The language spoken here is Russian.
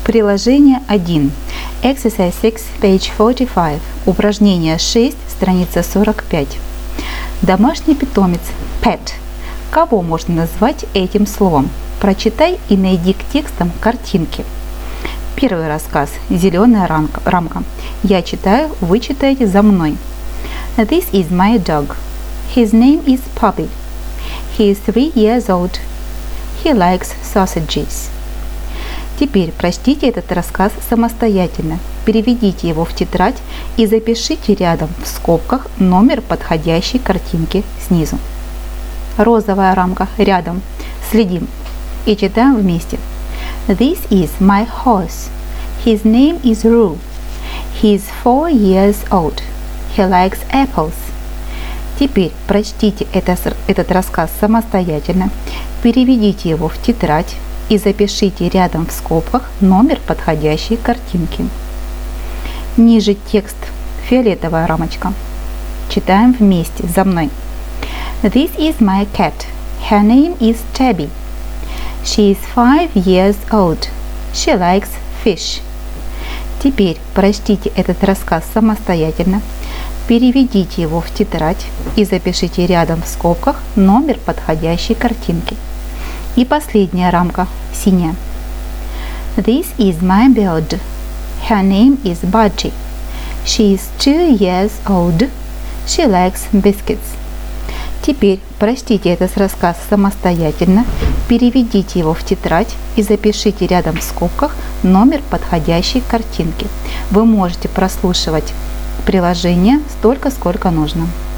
Приложение 1. Exercise 6, page 45. Упражнение 6, страница 45. Домашний питомец pet. Кого можно назвать этим словом? Прочитай и найди к текстам картинки. Первый рассказ. Зеленая рамка. Я читаю, вы читаете за мной. This is my dog. His name is Puppy. He is 3 years old. He likes sausages. Теперь прочтите этот рассказ самостоятельно, переведите его в тетрадь и запишите рядом в скобках номер подходящей картинки снизу. Розовая рамка рядом. Следим и читаем вместе. This is my horse. His name is Roo. He is 4 years old. He likes apples. Теперь прочтите этот рассказ самостоятельно, переведите его в тетрадь и запишите рядом в скобках номер подходящей картинки. Ниже текст. Фиолетовая рамочка. Читаем вместе за мной. This is my cat. Her name is Tabby. She is 5 years old. She likes fish. Теперь прочтите этот рассказ самостоятельно, переведите его в тетрадь и запишите рядом в скобках номер подходящей картинки. И последняя рамка, синяя. This is my bird. Her name is Budgie. She is 2 years old. She likes biscuits. Теперь прочтите этот рассказ самостоятельно, переведите его в тетрадь и запишите рядом в скобках номер подходящей картинки. Вы можете прослушивать приложение столько, сколько нужно.